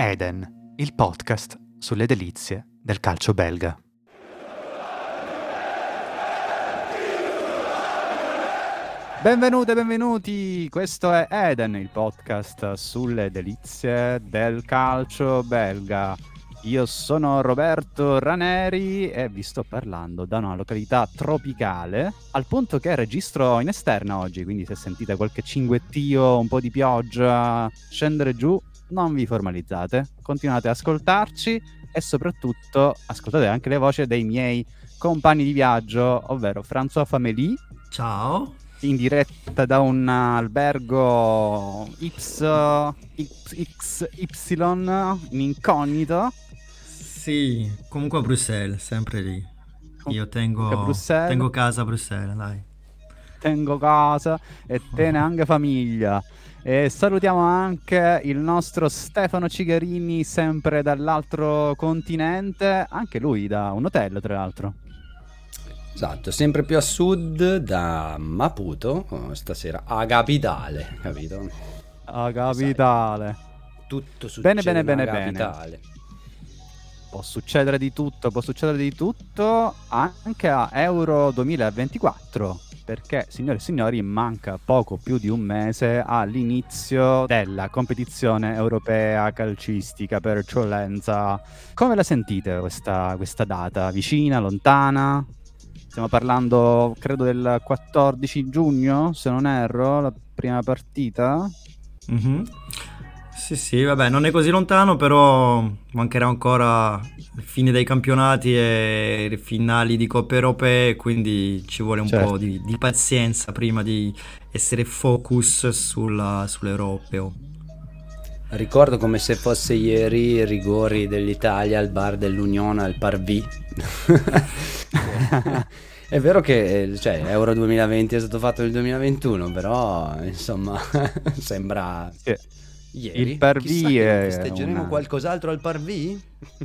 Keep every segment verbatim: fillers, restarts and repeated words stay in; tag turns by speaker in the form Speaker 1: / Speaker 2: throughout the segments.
Speaker 1: Eden, il podcast sulle delizie del calcio belga. Benvenute, benvenuti! Questo è Eden, il podcast sulle delizie del calcio belga. Io sono Roberto Raneri e vi sto parlando da una località tropicale, al punto che registro in esterna oggi, quindi se sentite qualche cinguettio, un po' di pioggia scendere giù, non vi formalizzate, continuate ad ascoltarci e soprattutto ascoltate anche le voci dei miei compagni di viaggio, ovvero François Fameli.
Speaker 2: Ciao.
Speaker 1: In diretta da un albergo X, X, Y in incognito.
Speaker 2: Sì, comunque a Bruxelles, sempre lì. Io tengo, tengo casa a Bruxelles, dai.
Speaker 1: Tengo casa e tiene anche famiglia. E salutiamo anche il nostro Stefano Cigarini, sempre dall'altro continente, anche lui da un hotel tra l'altro.
Speaker 3: Esatto, sempre più a sud, da Maputo, stasera a capitale, capito?
Speaker 1: A capitale.
Speaker 3: Sai, tutto succede
Speaker 1: bene, bene, bene,
Speaker 3: capitale.
Speaker 1: Bene. Può succedere di tutto, può succedere di tutto anche a Euro duemilaventiquattro, perché, signore e signori, manca poco più di un mese all'inizio della competizione europea calcistica per eccellenza. Come la sentite questa, questa data? Vicina, lontana? Stiamo parlando, credo, del quattordici giugno, se non erro, la prima partita.
Speaker 2: Mm-hmm. Sì, sì, vabbè, non è così lontano, però mancherà ancora il fine dei campionati e i finali di Coppe Europee, quindi ci vuole un certo. po' di, di pazienza prima di essere focus sulla, sull'europeo.
Speaker 3: Ricordo come se fosse ieri i rigori dell'Italia al bar dell'Unione al Parvis. È vero che cioè, Euro duemilaventi è stato fatto nel duemilaventuno, però insomma sembra
Speaker 1: sì.
Speaker 3: ieri.
Speaker 1: Il Parvis è
Speaker 3: festeggeremo
Speaker 1: una...
Speaker 3: qualcos'altro al Parvis?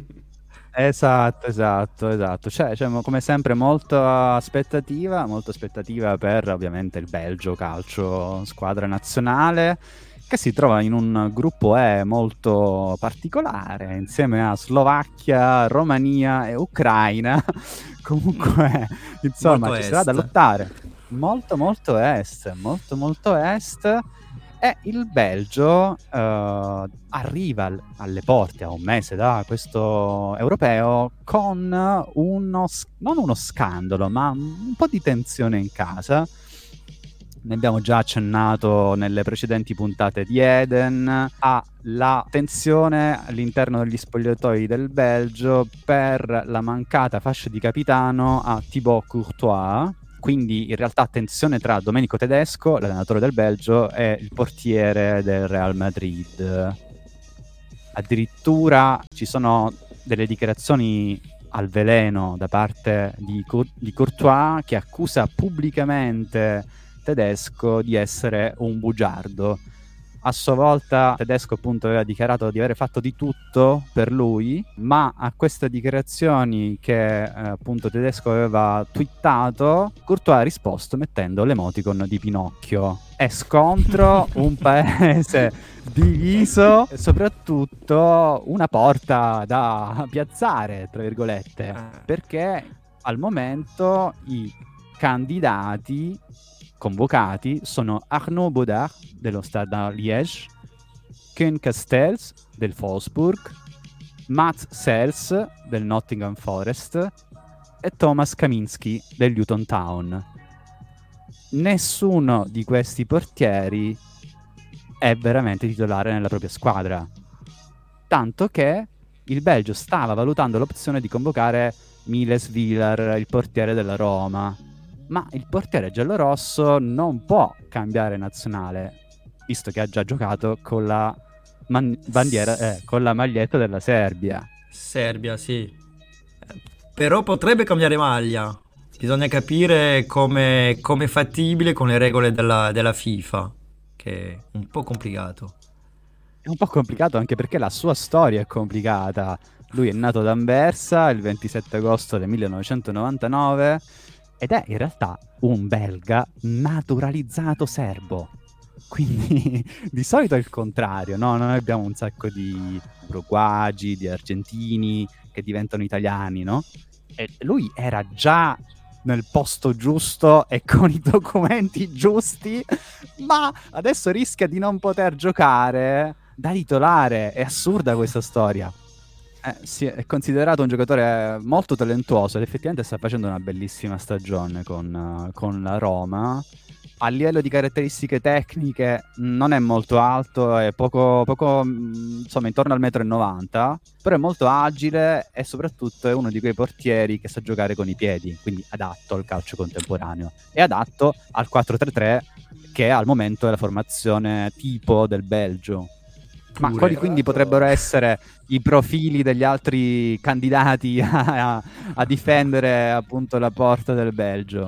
Speaker 1: Esatto, esatto, esatto. C'è, c'è come sempre molta aspettativa, molta aspettativa per ovviamente il Belgio calcio, squadra nazionale, che si trova in un gruppo E molto particolare, insieme a Slovacchia, Romania e Ucraina. Comunque, insomma, molto ci est. Sarà da lottare. Molto, molto est, molto, molto est. E il Belgio eh, arriva alle porte a un mese da questo europeo con uno, non uno scandalo, ma un po' di tensione in casa. Ne abbiamo già accennato nelle precedenti puntate di Eden, alla tensione all'interno degli spogliatoi del Belgio per la mancata fascia di capitano a Thibaut Courtois. Quindi in realtà tensione tra Domenico Tedesco, l'allenatore del Belgio, e il portiere del Real Madrid. Addirittura ci sono delle dichiarazioni al veleno da parte di, Cour- di Courtois, che accusa pubblicamente Tedesco di essere un bugiardo. A sua volta Tedesco appunto aveva dichiarato di aver fatto di tutto per lui, ma a queste dichiarazioni che eh, appunto Tedesco aveva twittato, Courtois ha risposto mettendo l'emoticon di Pinocchio. È scontro, un paese diviso e soprattutto una porta da piazzare, tra virgolette, perché al momento i candidati convocati sono Arnaud Baudard dello Stade Liège, Koen Castells del Wolfsburg, Mats Sels del Nottingham Forest e Thomas Kaminski del Luton Town. Nessuno di questi portieri è veramente titolare nella propria squadra, tanto che il Belgio stava valutando l'opzione di convocare Miles Vilar, il portiere della Roma. Ma il portiere giallorosso non può cambiare nazionale, visto che ha già giocato con la man- bandiera, eh, con la maglietta della Serbia.
Speaker 2: Serbia, sì. Però potrebbe cambiare maglia. Bisogna capire come è fattibile con le regole della, della FIFA, che è un po' complicato.
Speaker 1: È un po' complicato anche perché la sua storia è complicata. Lui è nato ad Anversa il ventisette agosto del millenovecentonovantanove ed è in realtà un belga naturalizzato serbo. Quindi di solito è il contrario, no? Noi abbiamo un sacco di uruguagi, di argentini che diventano italiani, no? E lui era già nel posto giusto e con i documenti giusti, ma adesso rischia di non poter giocare da titolare. È assurda questa storia. Eh, sì, è considerato un giocatore molto talentuoso ed effettivamente sta facendo una bellissima stagione con, uh, con la Roma. A livello di caratteristiche tecniche non è molto alto, è poco, poco insomma intorno al metro e novanta, però è molto agile e soprattutto è uno di quei portieri che sa giocare con i piedi, quindi adatto al calcio contemporaneo e adatto al quattro tre tre che al momento è la formazione tipo del Belgio. Ma
Speaker 3: Pure.
Speaker 1: quali quindi potrebbero essere i profili degli altri candidati a, a difendere appunto la porta del Belgio?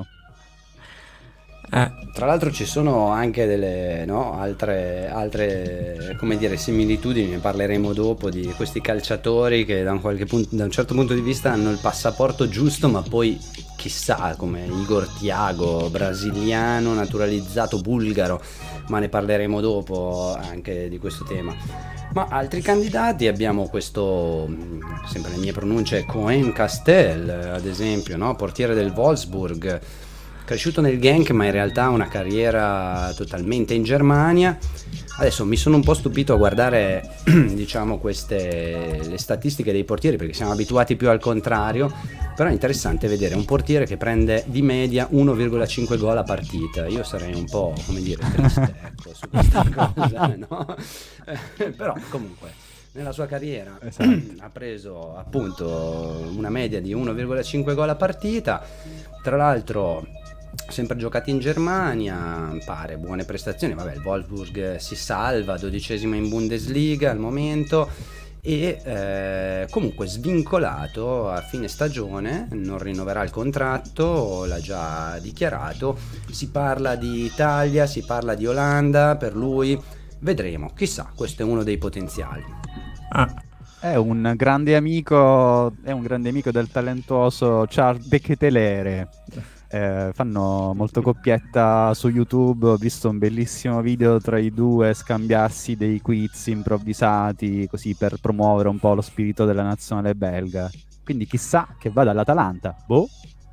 Speaker 3: Eh. Tra l'altro ci sono anche delle no, altre, altre come dire, similitudini, ne parleremo dopo, di questi calciatori che da un, qualche punto, da un certo punto di vista hanno il passaporto giusto, ma poi chissà, come Igor Thiago, brasiliano, naturalizzato bulgaro, ma ne parleremo dopo anche di questo tema. Ma altri candidati abbiamo questo, sempre le mie pronunce, Cohen Castel, ad esempio, no? Portiere del Wolfsburg, cresciuto nel Genk ma in realtà ha una carriera totalmente in Germania. Adesso mi sono un po' stupito a guardare diciamo queste le statistiche dei portieri, perché siamo abituati più al contrario, però è interessante vedere un portiere che prende di media uno virgola cinque gol a partita. Io sarei un po', come dire, triste ecco, su questa cosa, no? Però comunque nella sua carriera esatto. ha preso appunto una media di uno virgola cinque gol a partita. Tra l'altro sempre giocati in Germania, pare buone prestazioni, vabbè il Wolfsburg si salva, dodicesima in Bundesliga al momento, e eh, comunque svincolato a fine stagione, non rinnoverà il contratto, l'ha già dichiarato. Si parla di Italia, si parla di Olanda per lui, vedremo, chissà, questo è uno dei potenziali.
Speaker 1: Ah. È un grande amico, è un grande amico del talentuoso Charles De Ketelaere. Eh, fanno molto coppietta su YouTube, ho visto un bellissimo video tra i due scambiarsi dei quiz improvvisati così per promuovere un po' lo spirito della nazionale belga, quindi chissà che vada all'Atalanta. Boh.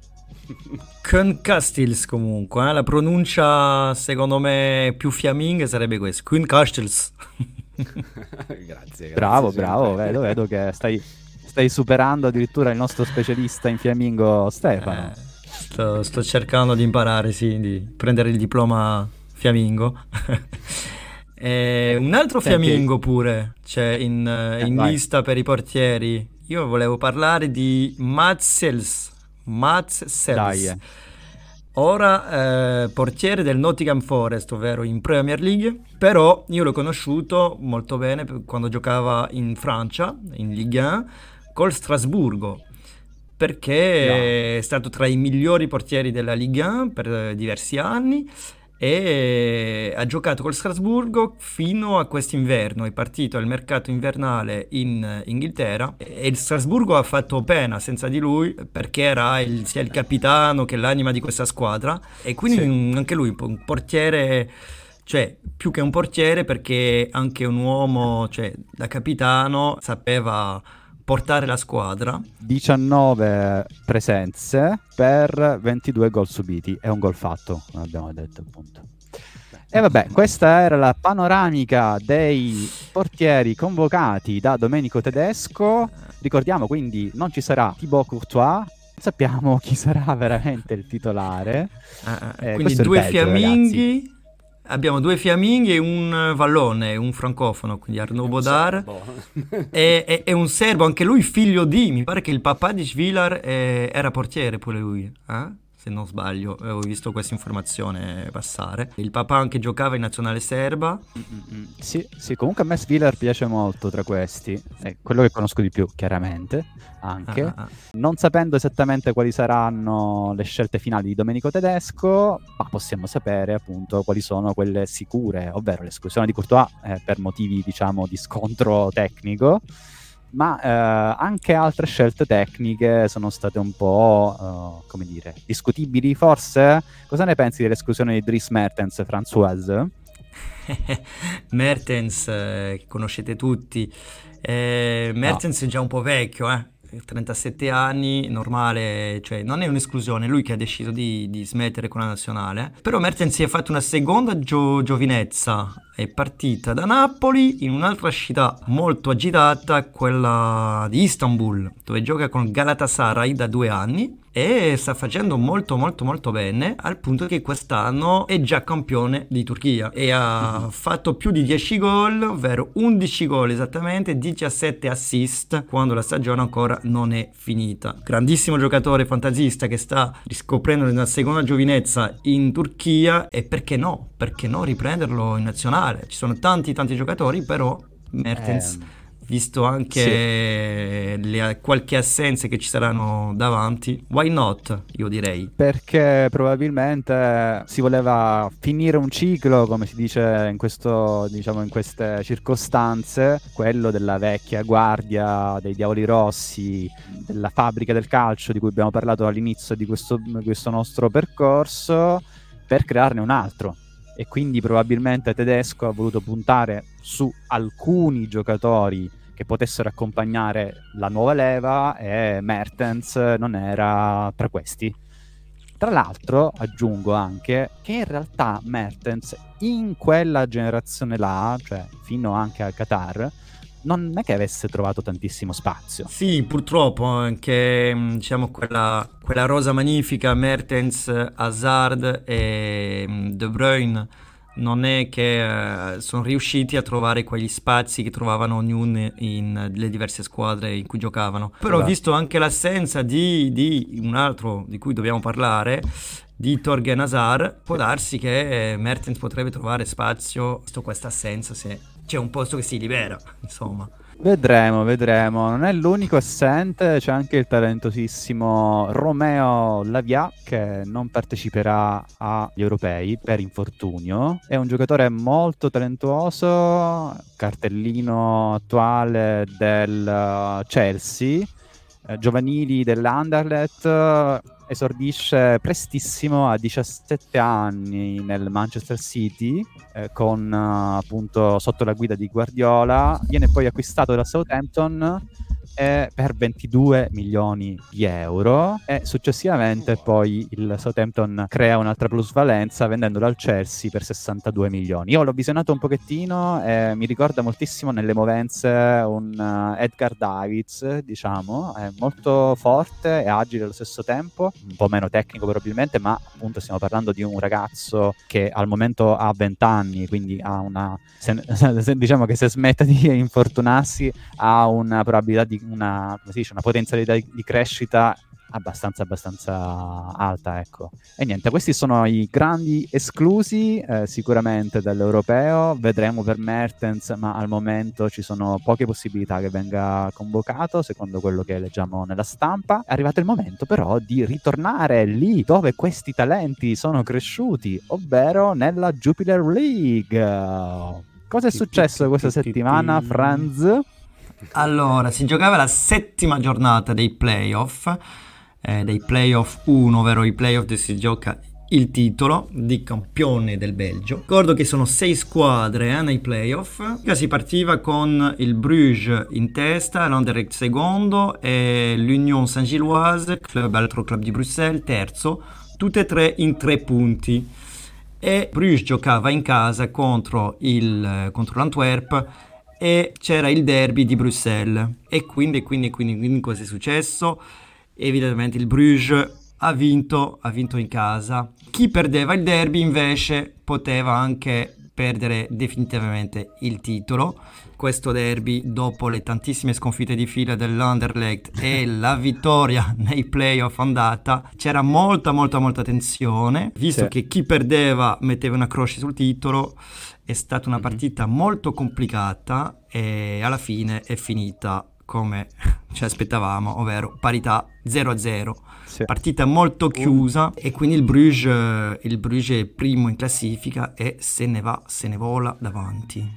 Speaker 2: Koen Casteels comunque, eh? La pronuncia secondo me più fiamminga sarebbe questa, Koen Casteels.
Speaker 3: grazie, grazie,
Speaker 1: bravo bravo, vedo, vedo che stai, stai superando addirittura il nostro specialista in fiammingo Stefano.
Speaker 2: eh. Sto, sto cercando di imparare, sì, di prendere il diploma fiammingo. E un altro Senti. fiammingo pure c'è in, eh, in lista per i portieri. Io volevo parlare di Mats Sels. Mats Sels. Dai, eh. Ora eh, portiere del Nottingham Forest, ovvero in Premier League, però io l'ho conosciuto molto bene quando giocava in Francia, in Ligue uno, col Strasburgo, perché no. è stato tra i migliori portieri della Ligue uno per diversi anni e ha giocato col Strasburgo fino a quest'inverno. È partito al mercato invernale in Inghilterra e il Strasburgo ha fatto pena senza di lui, perché era il, sia il capitano che l'anima di questa squadra, e quindi sì. anche lui un portiere, cioè più che un portiere, perché anche un uomo, cioè da capitano sapeva portare la squadra.
Speaker 1: diciannove presenze per ventidue gol subiti, è un gol fatto, come abbiamo detto appunto. E vabbè, questa era la panoramica dei portieri convocati da Domenico Tedesco. Ricordiamo quindi non ci sarà Thibaut Courtois, sappiamo chi sarà veramente il titolare.
Speaker 2: Ah, eh, quindi due Belgio, fiamminghi. Ragazzi. Abbiamo due fiamminghi e un vallone, un francofono, quindi Arnaud Bodar, e, e, e un serbo, anche lui figlio di, mi pare che il papà di Svilar eh, era portiere pure lui, eh? se non sbaglio, avevo visto questa informazione passare. Il papà anche giocava in nazionale serba.
Speaker 1: Mm-hmm. Sì, sì, comunque a me Svilar piace molto tra questi, è quello che conosco di più chiaramente, anche. Ah, ah. Non sapendo esattamente quali saranno le scelte finali di Domenico Tedesco, ma possiamo sapere appunto quali sono quelle sicure, ovvero l'esclusione di Courtois eh, per motivi diciamo di scontro tecnico, ma eh, anche altre scelte tecniche sono state un po', uh, come dire, discutibili forse. Cosa ne pensi dell'esclusione di Dries Mertens, Françoise?
Speaker 2: Mertens, eh, che conoscete tutti. eh, Mertens no. È già un po' vecchio, eh trentasette anni, normale, cioè non è un'esclusione, lui che ha deciso di, di smettere con la nazionale. Però Mertens si è fatto una seconda gio- giovinezza, è partita da Napoli in un'altra città molto agitata, quella di Istanbul, dove gioca con Galatasaray da due anni e sta facendo molto molto molto bene, al punto che quest'anno è già campione di Turchia e ha mm-hmm. fatto più di dieci gol, ovvero undici gol esattamente, diciassette assist, quando la stagione ancora non è finita. Grandissimo giocatore fantasista che sta riscoprendo una seconda giovinezza in Turchia, e perché no? Perché no riprenderlo in nazionale? Ci sono tanti tanti giocatori, però Mertens... Eh... visto anche sì. le qualche assenze che ci saranno davanti, why not, io direi.
Speaker 1: Perché probabilmente si voleva finire un ciclo, come si dice in questo, diciamo, in queste circostanze, quello della vecchia guardia dei Diavoli Rossi, della fabbrica del calcio di cui abbiamo parlato all'inizio di questo, questo nostro percorso, per crearne un altro. E quindi probabilmente Tedesco ha voluto puntare su alcuni giocatori che potessero accompagnare la nuova leva, e Mertens non era tra questi. Tra l'altro aggiungo anche che in realtà Mertens in quella generazione là, cioè fino anche al Qatar, non è che avesse trovato tantissimo spazio.
Speaker 2: Sì, purtroppo anche, diciamo, quella, quella rosa magnifica, Mertens, Hazard e De Bruyne, non è che uh, sono riusciti a trovare quegli spazi che trovavano ognuno in le diverse squadre in cui giocavano. Però esatto. Visto anche l'assenza di, di un altro di cui dobbiamo parlare, di Torgan Hazard, può darsi che Mertens potrebbe trovare spazio, visto questa assenza, se c'è un posto che si libera, insomma.
Speaker 1: Vedremo, vedremo. Non è l'unico assente, c'è anche il talentosissimo Romeo Lavia, che non parteciperà agli europei per infortunio. È un giocatore molto talentuoso, cartellino attuale del Chelsea, eh, giovanili dell'Anderlecht. Esordisce prestissimo a diciassette anni nel Manchester City, eh, con uh, appunto sotto la guida di Guardiola. Viene poi acquistato dalla Southampton eh, per ventidue milioni di euro, e successivamente poi il Southampton crea un'altra plusvalenza vendendolo al Chelsea per sessantadue milioni. Io l'ho visionato un pochettino e mi ricorda moltissimo nelle movenze un uh, Edgar Davids, diciamo, è molto forte e agile allo stesso tempo, un po' meno tecnico probabilmente, ma appunto stiamo parlando di un ragazzo che al momento ha venti anni, quindi ha una se, se, diciamo che se smette di infortunarsi ha una probabilità di una, come si dice, una potenzialità di, di crescita abbastanza abbastanza alta, ecco. E niente, questi sono i grandi esclusi eh, sicuramente dall'europeo. Vedremo per Mertens, ma al momento ci sono poche possibilità che venga convocato, secondo quello che leggiamo nella stampa. È arrivato il momento però di ritornare lì dove questi talenti sono cresciuti, ovvero nella Jupiler League. Cosa è successo questa settimana, Franz?
Speaker 2: Allora, si giocava la settima giornata dei playoff, eh, dei playoff uno, ovvero i playoff dove si gioca il titolo di campione del Belgio. Ricordo che sono sei squadre eh, nei playoff. Si partiva con il Bruges in testa, l'Anderlecht secondo e l'Union Saint-Gilloise, club, altro club di Bruxelles, terzo, tutte e tre in tre punti. E Bruges giocava in casa contro, il, contro l'Antwerp, e c'era il derby di Bruxelles. E quindi, quindi, quindi, quindi cosa è successo? Evidentemente il Bruges ha vinto, ha vinto in casa. Chi perdeva il derby invece poteva anche perdere definitivamente il titolo. Questo derby, dopo le tantissime sconfitte di fila dell'Anderlecht e la vittoria nei playoff andata, c'era molta molta molta tensione, visto sì. che chi perdeva metteva una croce sul titolo. È stata una partita molto complicata e alla fine è finita come ci aspettavamo, ovvero parità zero a zero. Sì. Partita molto chiusa e quindi il Bruges, il Bruges è primo in classifica e se ne va, se ne vola davanti.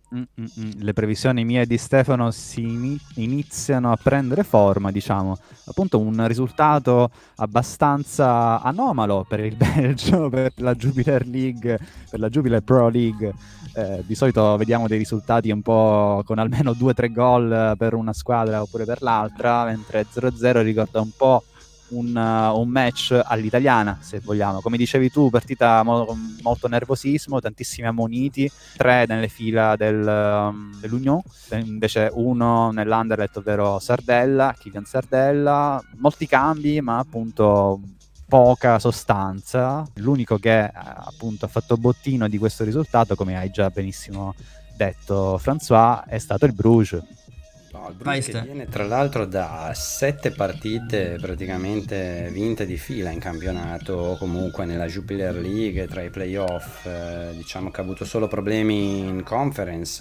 Speaker 1: Mm-mm. Le previsioni mie di Stefano si ini- iniziano a prendere forma, diciamo. Appunto un risultato abbastanza anomalo per il Belgio, per la Jupiler League, per la Jupiler Pro League. Eh, di solito vediamo dei risultati un po' con almeno due o tre gol per una squadra oppure per l'altra, mentre zero a zero ricorda un po' Un, uh, un match all'italiana, se vogliamo. Come dicevi tu, partita mo- molto nervosismo, tantissimi ammoniti, tre nelle fila del, um, dell'Union, invece uno nell'Anderlecht, ovvero Sardella, Kylian Sardella, molti cambi, ma appunto poca sostanza. L'unico che eh, appunto ha fatto bottino di questo risultato, come hai già benissimo detto François, è stato il Bruges.
Speaker 3: No, il Bruges che viene tra l'altro da sette partite praticamente vinte di fila in campionato, comunque nella Jupiler League, tra i playoff, eh, diciamo che ha avuto solo problemi in conference,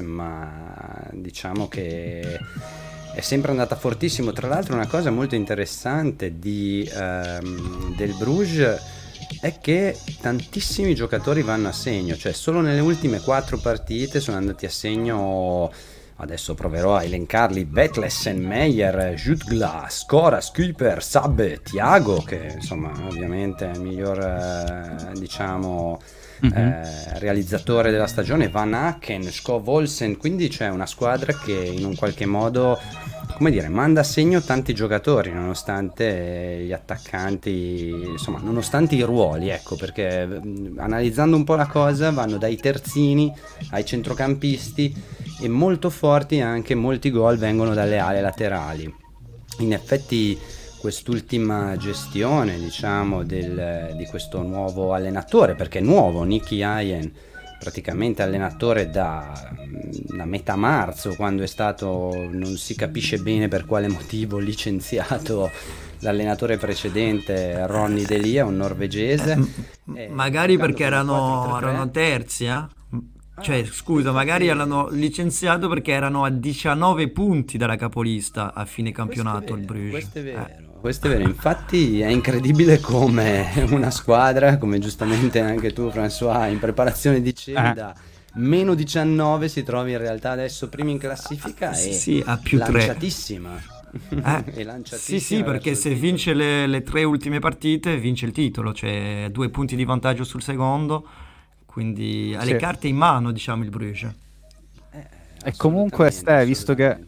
Speaker 3: ma diciamo che è sempre andata fortissimo. Tra l'altro una cosa molto interessante di, ehm, del Bruges è che tantissimi giocatori vanno a segno, cioè solo nelle ultime quattro partite sono andati a segno. Adesso proverò a elencarli: Vetlesen, Meyer, Jutgla, Skora, Skyper, Sabbe, Thiago, che insomma ovviamente è il miglior eh, diciamo mm-hmm. eh, realizzatore della stagione, Van Aken, Skov Olsen. Quindi c'è una squadra che in un qualche modo, come dire, manda a segno tanti giocatori, nonostante gli attaccanti, insomma, nonostante i ruoli, ecco, perché mh, analizzando un po' la cosa vanno dai terzini ai centrocampisti, e molto forti anche molti gol vengono dalle ali laterali. In effetti quest'ultima gestione, diciamo, del, di questo nuovo allenatore, perché è nuovo, Nicky Hayen, praticamente allenatore da, da metà marzo, quando è stato, non si capisce bene per quale motivo, licenziato l'allenatore precedente, Ronny Delia, un norvegese.
Speaker 2: Eh, magari perché erano, erano terzi, eh? Cioè, scusa, magari erano licenziato perché erano a diciannove punti dalla capolista a fine campionato il Bruges.
Speaker 3: Questo è vero, eh. questo è vero. Infatti è incredibile come una squadra, come giustamente anche tu François in preparazione dicevi, eh. da meno diciannove si trovi in realtà adesso primi in classifica,
Speaker 2: sì,
Speaker 3: e
Speaker 2: sì, a più
Speaker 3: lanciatissima.
Speaker 2: Eh, e lanciatissima. Sì, sì, perché se vince le, le tre ultime partite vince il titolo, cioè due punti di vantaggio sul secondo. Quindi ha sì. le carte in mano, diciamo, il Bruges.
Speaker 1: Eh, e comunque, Ste, visto che,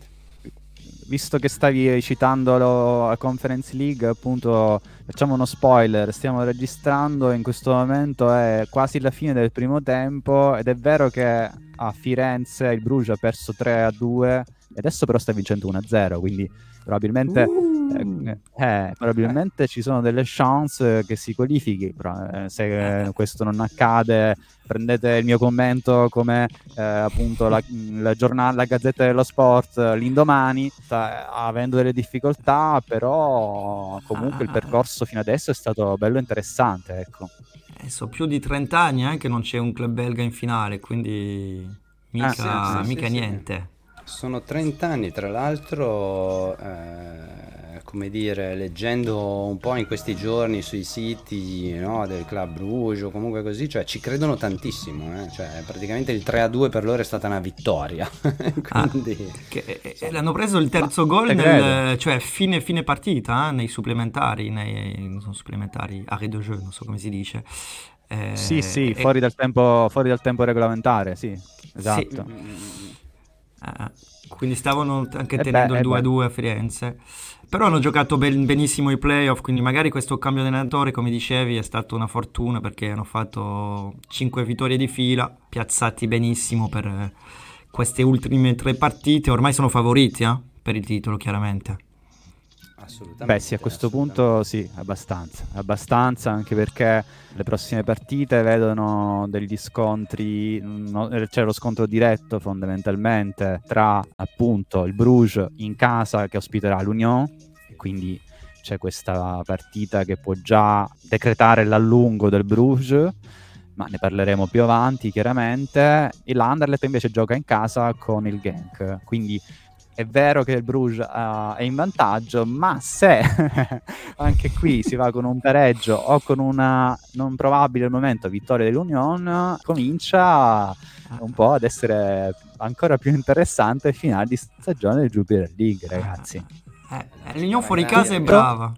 Speaker 1: visto che stavi citando la Conference League, appunto, facciamo uno spoiler, stiamo registrando, in questo momento è quasi la fine del primo tempo, ed è vero che a Firenze il Bruges ha perso tre a due, e adesso però sta vincendo uno a zero, quindi probabilmente, uh. eh, eh, probabilmente ci sono delle chance che si qualifichi, però eh, se eh, questo non accade, prendete il mio commento come eh, appunto la, la giornale, la Gazzetta dello Sport l'indomani sta avendo delle difficoltà, però comunque il percorso fino adesso è stato bello interessante, ecco.
Speaker 2: Eh, so più di trenta anni anche non c'è un club belga in finale, quindi mica, ah, sì, mica sì, niente.
Speaker 3: Sì. Sono trenta anni, tra l'altro, eh, come dire, leggendo un po' in questi giorni sui siti, no, del Club Bruges o comunque così, cioè ci credono tantissimo, eh? Cioè praticamente il tre a due per loro è stata una vittoria. Quindi,
Speaker 2: ah, che, eh, l'hanno preso il terzo ma, gol, nel, cioè fine, fine partita, eh, nei supplementari, nei non sono supplementari, arrêt de jeu, non so come si dice.
Speaker 1: Eh, sì, sì, eh, fuori, dal tempo, fuori dal tempo regolamentare, sì, esatto.
Speaker 2: Sì. Uh, quindi stavano anche eh tenendo beh, il due a due a Firenze, però hanno giocato ben, benissimo i playoff, quindi magari questo cambio di allenatore, come dicevi, è stata una fortuna, perché hanno fatto cinque vittorie di fila, piazzati benissimo per queste ultime tre partite, ormai sono favoriti eh, per il titolo, chiaramente.
Speaker 3: Assolutamente.
Speaker 1: Beh sì, a questo punto sì, abbastanza, abbastanza, anche perché le prossime partite vedono degli scontri, no, c'è lo scontro diretto fondamentalmente tra appunto il Bruges in casa che ospiterà l'Union, e quindi c'è questa partita che può già decretare l'allungo del Bruges, ma ne parleremo più avanti chiaramente. E l'Anderlecht invece gioca in casa con il Genk, quindi è vero che il Bruges uh, è in vantaggio, ma se anche qui si va con un pareggio o con una non probabile al momento vittoria dell'Union, comincia un po' ad essere ancora più interessante il finale di stagione del Jupiler League, ragazzi.
Speaker 2: Eh, L'Union fuori casa è brava.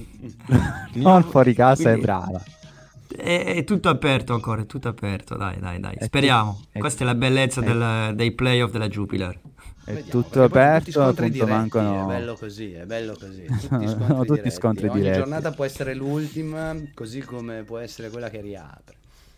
Speaker 1: Non fuori casa
Speaker 2: Quindi...
Speaker 1: è brava.
Speaker 2: È, è tutto aperto ancora, è tutto aperto, dai, dai, dai. Speriamo. È, Questa è la bellezza è, del, dei playoff della Jupiler.
Speaker 3: È Vediamo, tutto aperto, appunto diretti, mancano... È bello così, è bello così. Tutti scontri no, tutti scontri Ogni diretti. giornata può essere l'ultima, così come può essere quella che riapre.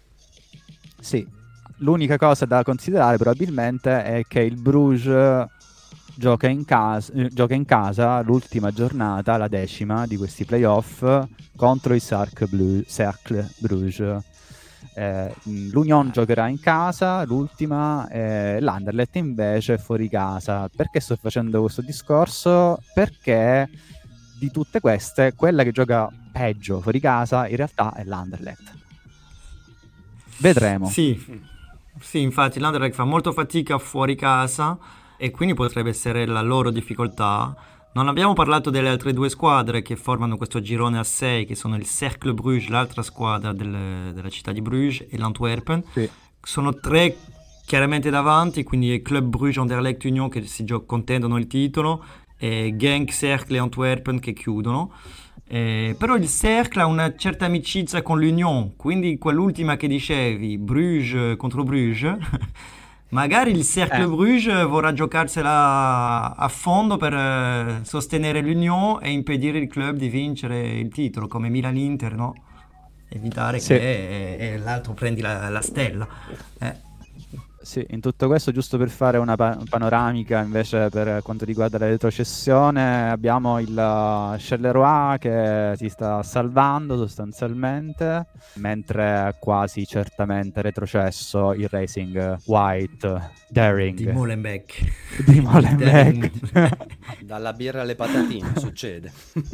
Speaker 1: Sì, l'unica cosa da considerare probabilmente è che il Bruges gioca in casa, eh, gioca in casa l'ultima giornata, la decima di questi playoff, contro il Cercle Blu- Cercle Bruges. Eh, L'Union giocherà in casa l'ultima, eh, l'Anderlecht invece è fuori casa. Perché sto facendo questo discorso? Perché di tutte queste quella che gioca peggio fuori casa in realtà è l'Anderlecht. Vedremo.
Speaker 2: Sì, sì, infatti l'Anderlecht fa molto fatica fuori casa e quindi potrebbe essere la loro difficoltà. Non abbiamo parlato delle altre due squadre che formano questo girone a sei, che sono il Cercle Bruges, l'altra squadra del, della città di Bruges, e l'Antwerpen.
Speaker 1: Sì.
Speaker 2: Sono tre chiaramente davanti, quindi il Club Bruges, Anderlecht, Union che si gio- contendono il titolo, e Genk, Cercle e Antwerpen che chiudono. Eh, però il Cercle ha una certa amicizia con l'Union, quindi quell'ultima che dicevi, Bruges contro Bruges... Magari il Cercle eh. Bruges vorrà giocarsela a fondo per eh, sostenere l'Union e impedire il club di vincere il titolo, come Milan-Inter, no? Evitare sì. che eh, l'altro prendi la, la stella. Eh.
Speaker 1: Sì, in tutto questo, giusto per fare una pa- panoramica invece per quanto riguarda la retrocessione, abbiamo il uh, Charleroi che si sta salvando sostanzialmente, mentre quasi certamente retrocesso il Racing White Daring
Speaker 2: di Molenbeek.
Speaker 1: Di Molenbeek.
Speaker 3: Dalla birra alle patatine succede.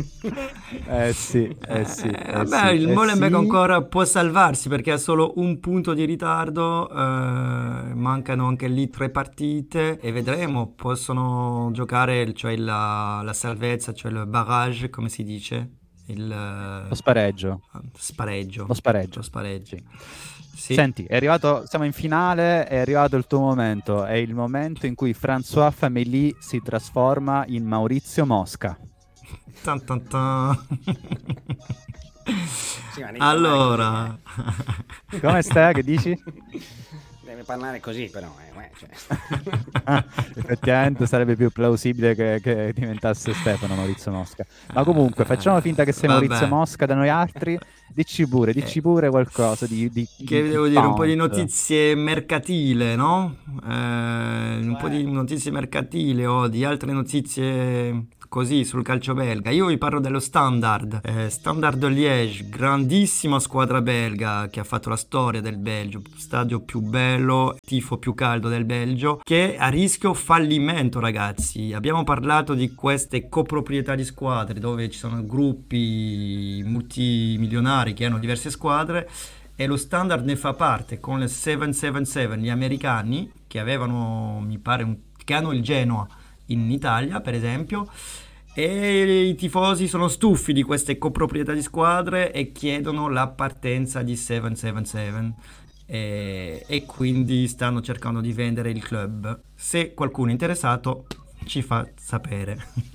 Speaker 1: Eh sì, eh sì. Eh,
Speaker 2: eh, vabbè,
Speaker 1: sì,
Speaker 2: il
Speaker 1: eh
Speaker 2: Molenbeek
Speaker 1: sì.
Speaker 2: ancora può salvarsi perché ha solo un punto di ritardo. Eh, mancano anche lì tre partite e vedremo, possono giocare, cioè la, la salvezza, cioè il barrage, come si dice? Il,
Speaker 1: lo spareggio.
Speaker 2: Spareggio.
Speaker 1: Lo spareggio.
Speaker 2: Lo spareggio.
Speaker 1: Sì.
Speaker 2: Sì.
Speaker 1: Senti, è arrivato, siamo in finale, è arrivato il tuo momento, è il momento in cui François Fameli si trasforma in Maurizio Mosca.
Speaker 2: Tan tan tan.
Speaker 3: Sì,
Speaker 2: allora,
Speaker 1: come stai? Che dici?
Speaker 3: Deve parlare così, però. Eh, cioè.
Speaker 1: Effettivamente sarebbe più plausibile che, che diventasse Stefano Maurizio Mosca. Ma comunque, facciamo finta che sei
Speaker 2: Vabbè.
Speaker 1: Maurizio Mosca da noi altri. Dici pure, dici pure qualcosa di, di
Speaker 2: che
Speaker 1: di,
Speaker 2: devo
Speaker 1: di
Speaker 2: dire, un
Speaker 1: pound.
Speaker 2: po' di notizie mercatile, no? Eh, un
Speaker 3: Beh.
Speaker 2: po' di notizie mercatile o di altre notizie così sul calcio belga. Io vi parlo dello Standard. Eh, Standard Liège, grandissima squadra belga che ha fatto la storia del Belgio, stadio più bello, tifo più caldo del Belgio, che a rischio fallimento, ragazzi. Abbiamo parlato di queste coproprietà di squadre dove ci sono gruppi multimilionari che hanno diverse squadre e lo Standard ne fa parte con il sette sette sette, gli americani che avevano, mi pare, un, che hanno il Genoa in Italia per esempio, e i tifosi sono stufi di queste coproprietà di squadre e chiedono la partenza di sette sette sette e, e quindi stanno cercando di vendere il club. Se qualcuno è interessato ci fa sapere.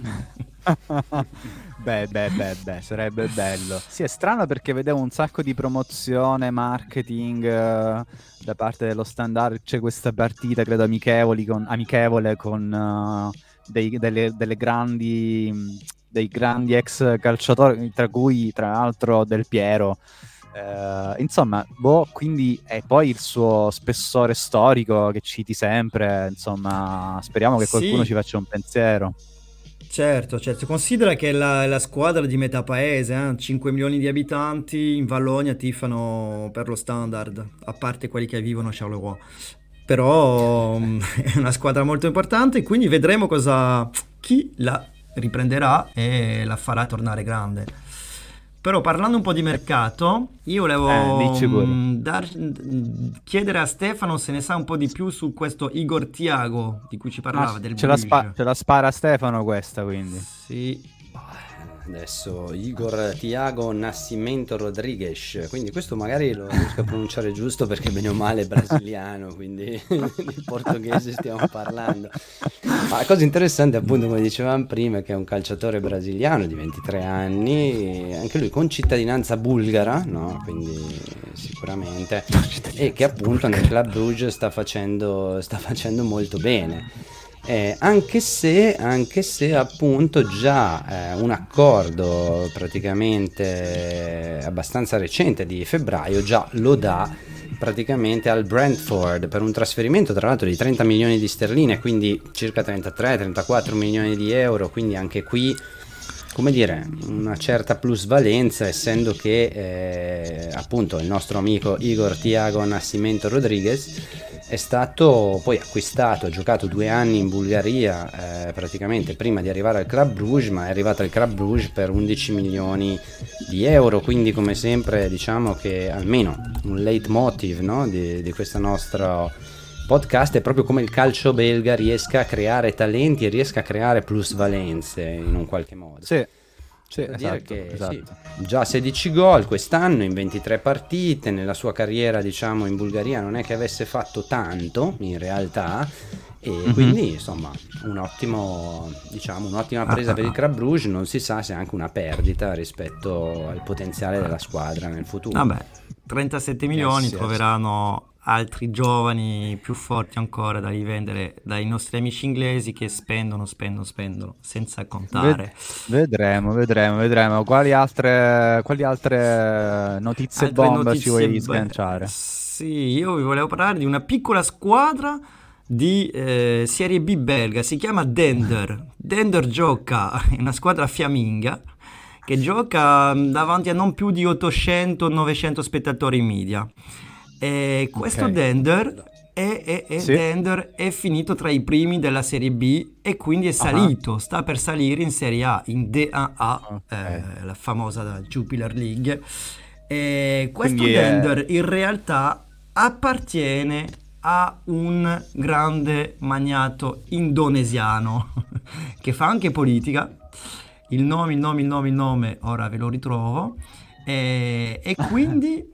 Speaker 1: Beh, beh, beh, beh, sarebbe bello. Sì, è strano perché vedevo un sacco di promozione, marketing uh, da parte dello Standard. C'è questa partita, credo, amichevoli con, amichevole con uh, dei, delle, delle grandi, dei grandi ex calciatori, tra cui, tra l'altro, Del Piero. Uh, insomma, boh, quindi e poi il suo spessore storico che citi sempre, insomma, speriamo che qualcuno
Speaker 2: Sì.
Speaker 1: ci faccia un pensiero.
Speaker 2: Certo, certo, considera che la, la squadra di metà paese, eh? cinque milioni di abitanti, in Valogna tifano per lo Standard, a parte quelli che vivono a Charleroi. Però è una squadra molto importante, quindi vedremo cosa chi la riprenderà e la farà tornare grande. Però parlando un po' di mercato, io volevo
Speaker 1: eh,
Speaker 2: mh, dar, chiedere a Stefano se ne sa un po' di più su questo Igor Thiago di cui ci parlava,
Speaker 1: ah,
Speaker 2: del
Speaker 1: ce, la
Speaker 2: Bruges.
Speaker 1: spa- ce la spara Stefano questa, quindi.
Speaker 2: Sì.
Speaker 3: Adesso Igor Thiago Nascimento Rodrigues, quindi questo magari lo riesco a pronunciare giusto perché bene o male è brasiliano, quindi di portoghese stiamo parlando. Ma la cosa interessante, appunto, come dicevamo prima, è che è un calciatore brasiliano di ventitré anni, anche lui con cittadinanza bulgara, no? Quindi sicuramente, e che appunto nel Club Bruges sta facendo, sta facendo molto bene. Eh, anche se anche se appunto già eh, un accordo praticamente abbastanza recente di febbraio già lo dà praticamente al Brentford per un trasferimento tra l'altro di trenta milioni di sterline, quindi circa trentatré trentaquattro milioni di euro, quindi anche qui, come dire, una certa plusvalenza, essendo che eh, appunto il nostro amico Igor Thiago Nascimento Rodrigues è stato poi acquistato, ha giocato due anni in Bulgaria eh, praticamente prima di arrivare al Club Bruges, ma è arrivato al Club Bruges per undici milioni di euro, quindi come sempre diciamo che almeno un leitmotiv, no, di, di questo nostro podcast è proprio come il calcio belga riesca a creare talenti e riesca a creare plusvalenze in un qualche modo.
Speaker 1: Sì. Sì,
Speaker 3: Devo
Speaker 1: esatto,
Speaker 3: dire che
Speaker 1: esatto.
Speaker 3: sì, già sedici gol quest'anno in ventitré partite, nella sua carriera diciamo in Bulgaria non è che avesse fatto tanto in realtà, e mm-hmm. quindi insomma un ottimo, diciamo, un'ottima presa per il Club Bruges, non si sa se è anche una perdita rispetto al potenziale della squadra nel futuro.
Speaker 2: Vabbè, trentasette milioni
Speaker 3: yes,
Speaker 2: troveranno yes. altri giovani più forti ancora da rivendere dai nostri amici inglesi che spendono, spendono, spendono senza contare.
Speaker 1: Vedremo, vedremo, vedremo. Quali altre, quali altre notizie
Speaker 2: altre
Speaker 1: bomba
Speaker 2: notizie
Speaker 1: ci vuoi
Speaker 2: be-
Speaker 1: sganciare?
Speaker 2: Sì, io vi volevo parlare di una piccola squadra di eh, Serie B belga, si chiama Dender. Dender gioca in una squadra fiamminga che gioca davanti a non più di ottocento novecento spettatori in media. E questo okay. Dender, è, è, è, sì. Dender è finito tra i primi della Serie B e quindi è salito, uh-huh. sta per salire in Serie A, in D uno A, okay. eh, la famosa Jupiler League. E questo quindi Dender è... in realtà appartiene a un grande magnato indonesiano che fa anche politica. Il nome, il nome, il nome, il nome, ora ve lo ritrovo. E, e quindi...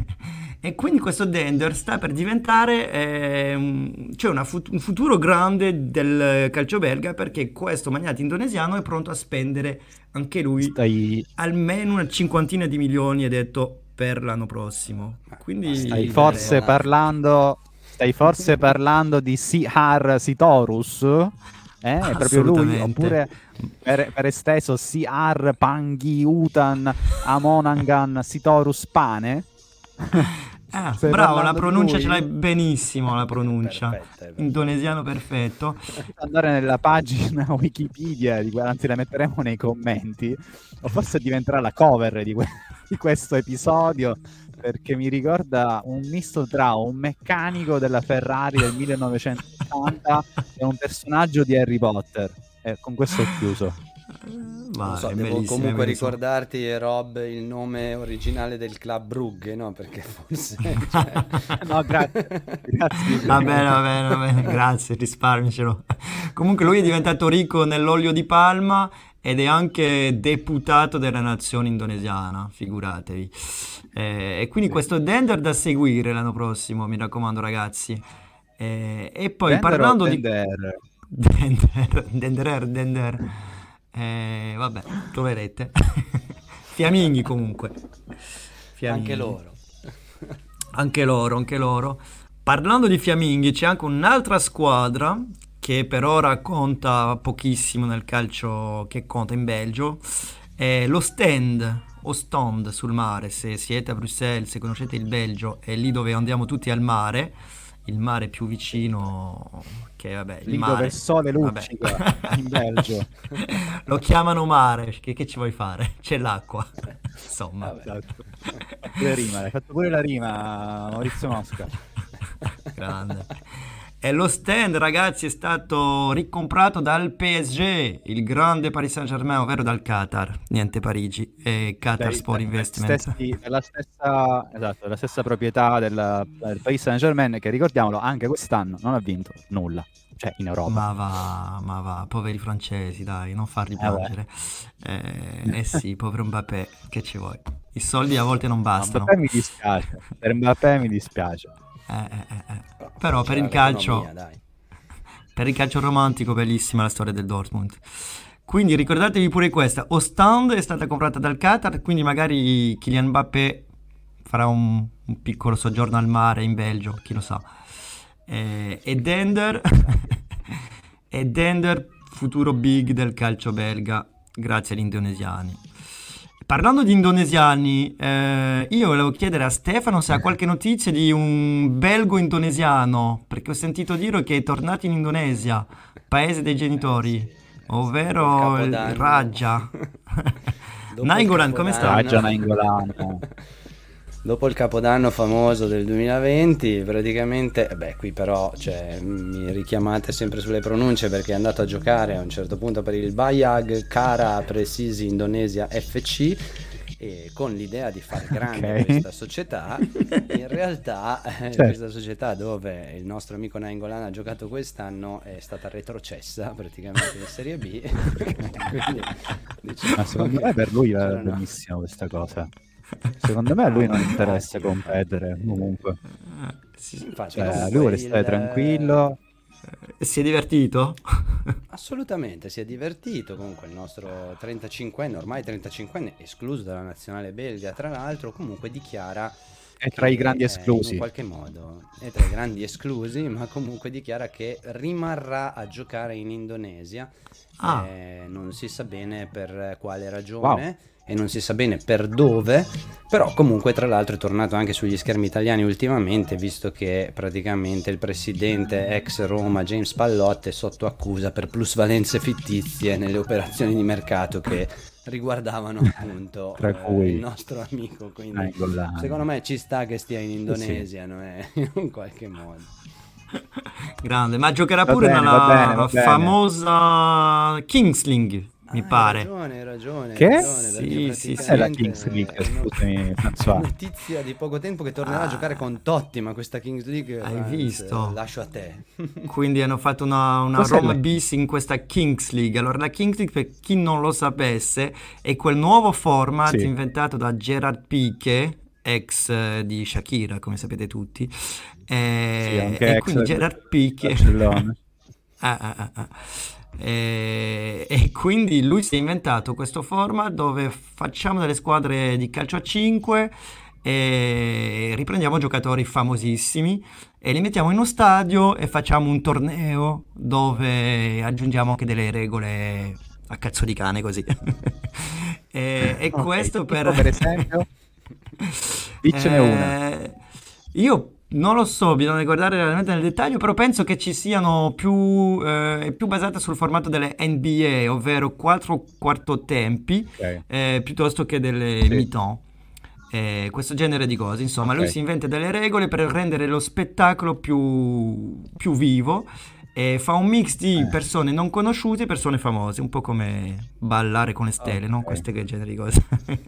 Speaker 2: E quindi questo Dender sta per diventare eh, cioè una fut- un futuro grande del calcio belga, perché questo magnate indonesiano è pronto a spendere anche lui Stai... almeno una cinquantina di milioni, è detto, per l'anno prossimo. Quindi
Speaker 1: stai forse parlando stai forse parlando di Sihar Sitorus? Eh, è proprio lui, oppure per, per esteso Sihar Panghiutan Amonangan Sitorus Pane?
Speaker 2: Ah, bravo, la pronuncia ce l'hai benissimo, la pronuncia perfetto, indonesiano perfetto.
Speaker 1: Andare nella pagina Wikipedia, di, anzi la metteremo nei commenti, o forse diventerà la cover di, que- di questo episodio, perché mi ricorda un misto tra un meccanico della Ferrari del millenovecentottanta e un personaggio di Harry Potter. E con questo ho chiuso.
Speaker 3: Ma so, devo comunque ricordarti, Rob, il nome originale del Club Brugge, no? Perché forse cioè...
Speaker 1: no, grazie, grazie.
Speaker 2: Va bene, va bene, va bene, grazie, risparmicelo. Comunque lui è diventato ricco nell'olio di palma ed è anche deputato della nazione indonesiana, figuratevi. Eh, e quindi questo Dender da seguire l'anno prossimo, mi raccomando, ragazzi. Eh, e poi
Speaker 1: Dender
Speaker 2: parlando
Speaker 1: di
Speaker 2: Dender Dender Dender Dender Eh, vabbè, troverete. Fiamminghi comunque. Fiamminghi.
Speaker 3: Anche loro.
Speaker 2: Anche loro, anche loro. Parlando di fiamminghi, c'è anche un'altra squadra che per ora conta pochissimo nel calcio che conta in Belgio. È lo Stand, o Stond sul mare. Se siete a Bruxelles, se conoscete il Belgio, è lì dove andiamo tutti al mare. Il mare più vicino, che vabbè, il
Speaker 1: lì
Speaker 2: mare.
Speaker 1: Dove il sole luccica in Belgio.
Speaker 2: Lo chiamano mare, che, che ci vuoi fare? C'è l'acqua, insomma.
Speaker 1: Vabbè, esatto. La rima, hai fatto pure la rima, Maurizio Mosca.
Speaker 2: Grande. E lo stand, ragazzi, è stato ricomprato dal P S G, il grande Paris Saint-Germain, ovvero dal Qatar, niente Parigi, e Qatar
Speaker 1: Beh,
Speaker 2: Sport
Speaker 1: beh,
Speaker 2: Investment.
Speaker 1: stessi, è la stessa, esatto, è la stessa proprietà del, del Paris Saint-Germain, che ricordiamolo anche quest'anno non ha vinto nulla, cioè in Europa.
Speaker 2: Ma va, ma va, poveri francesi, dai, non farli
Speaker 1: Eh,
Speaker 2: piangere. Eh, eh sì, povero Mbappé, che ci vuoi? I soldi a volte non bastano.
Speaker 1: Mbappé mi dispiace, per Mbappé mi dispiace.
Speaker 2: Eh, eh, eh, eh. Però per
Speaker 3: C'era
Speaker 2: il calcio,
Speaker 3: l'economia, dai.
Speaker 2: per il calcio romantico, bellissima la storia del Dortmund. Quindi ricordatevi pure questa: Ostend è stata comprata dal Qatar, quindi magari Kylian Mbappé farà un, un piccolo soggiorno al mare in Belgio, chi lo sa. Eh, e Dender, e Dender, futuro big del calcio belga, grazie agli indonesiani. Parlando di indonesiani, eh, io volevo chiedere a Stefano se ha qualche notizia di un belgo indonesiano, perché ho sentito dire che è tornato in Indonesia, paese dei genitori, ovvero il Raja. Nainggolan, come sta?
Speaker 1: Raja Nainggolan.
Speaker 3: Dopo il capodanno famoso del duemilaventi, praticamente, beh, qui però cioè, mi richiamate sempre sulle pronunce, perché è andato a giocare a un certo punto per il Bayag Kara Presisi Indonesia F C, e con l'idea di far grande okay. questa società. In realtà certo. questa società, dove il nostro amico Nainggolan ha giocato quest'anno, è stata retrocessa praticamente in Serie B. Quindi, diciamo,
Speaker 1: ma secondo me per lui è benissimo questa cosa. Secondo me a lui non interessa competere comunque.
Speaker 3: Sì, infatti,
Speaker 1: cioè, lui vuole stare il... tranquillo.
Speaker 2: Si è divertito?
Speaker 3: Assolutamente, si è divertito. Comunque il nostro trentacinquenne, ormai trentacinquenne, escluso dalla nazionale belga, tra l'altro, comunque dichiara
Speaker 1: è tra i grandi esclusi.
Speaker 3: In qualche modo è tra i grandi esclusi, ma comunque dichiara che rimarrà a giocare in Indonesia. Ah. Eh, non si sa bene per quale ragione. Wow. E non si sa bene per dove, però comunque tra l'altro è tornato anche sugli schermi italiani ultimamente, visto che praticamente il presidente ex Roma James Pallotte è sotto accusa per plusvalenze fittizie nelle operazioni di mercato che riguardavano appunto
Speaker 1: tra cui
Speaker 3: eh, il nostro amico, quindi secondo me ci sta che stia in Indonesia, sì. No? Eh, in qualche modo.
Speaker 2: Grande, ma giocherà va pure bene, nella va bene, va famosa Kings League. Mi ah, pare.
Speaker 3: Hai ragione, hai ragione.
Speaker 1: Che?
Speaker 3: Hai ragione,
Speaker 2: sì, sì, sì.
Speaker 1: È la Kings League, scusami, François.
Speaker 3: Notizia di poco tempo che tornerà ah. a giocare con Totti, ma questa Kings League
Speaker 2: hai anzi, visto?
Speaker 3: Lascio a te.
Speaker 2: Quindi hanno fatto una, una Roma bis in questa Kings League. Allora la Kings League, per chi non lo sapesse, è quel nuovo format sì. inventato da Gerard Piqué, ex eh, di Shakira, come sapete tutti. Eh,
Speaker 1: sì, anche
Speaker 2: e
Speaker 1: ex
Speaker 2: quindi Gerard Piqué ah, ah, ah, ah. E, e quindi lui si è inventato questo format dove facciamo delle squadre di calcio a cinque e riprendiamo giocatori famosissimi e li mettiamo in uno stadio e facciamo un torneo dove aggiungiamo anche delle regole a cazzo di cane così. e, e okay, questo per...
Speaker 1: per esempio diccene eh, una.
Speaker 2: Io non lo so, bisogna guardare realmente nel dettaglio, però penso che ci siano più, eh, più basate sul formato delle N B A, ovvero quattro quarto tempi, okay. eh, piuttosto che delle sì. mi-temps. Eh, questo genere di cose, insomma, okay. lui si inventa delle regole per rendere lo spettacolo più, più vivo e fa un mix di persone non conosciute e persone famose, un po' come Ballare con le stelle, okay. no? Queste genere di cose.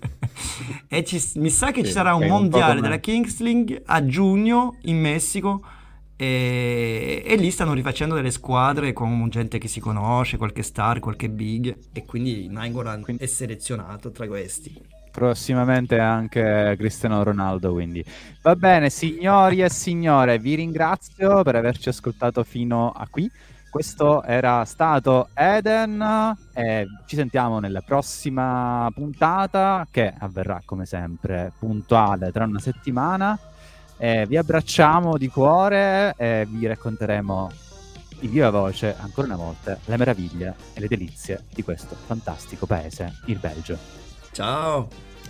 Speaker 2: E ci, mi sa che sì, ci sarà un mondiale un della Kings League a giugno in Messico e, e lì stanno rifacendo delle squadre con gente che si conosce, qualche star, qualche big, e quindi Nainggolan è selezionato tra questi.
Speaker 1: Prossimamente anche Cristiano Ronaldo, quindi va bene signori e signore, vi ringrazio per averci ascoltato fino a qui. Questo era stato Eden e ci sentiamo nella prossima puntata, che avverrà come sempre puntuale tra una settimana. E vi abbracciamo di cuore e vi racconteremo in viva voce ancora una volta le meraviglie e le delizie di questo fantastico paese, il Belgio.
Speaker 2: Ciao.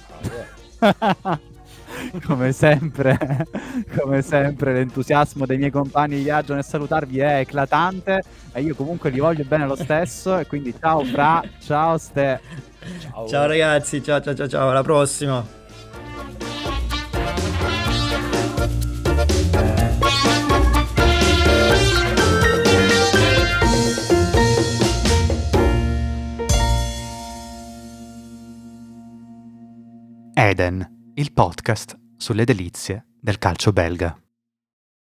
Speaker 1: Come sempre, come sempre l'entusiasmo dei miei compagni di viaggio nel salutarvi è eclatante e io comunque li voglio bene lo stesso, e quindi ciao Fra, ciao Ste.
Speaker 2: Ciao, ciao ragazzi, ciao ciao ciao ciao, alla prossima.
Speaker 1: Eden, il podcast sulle delizie del calcio belga.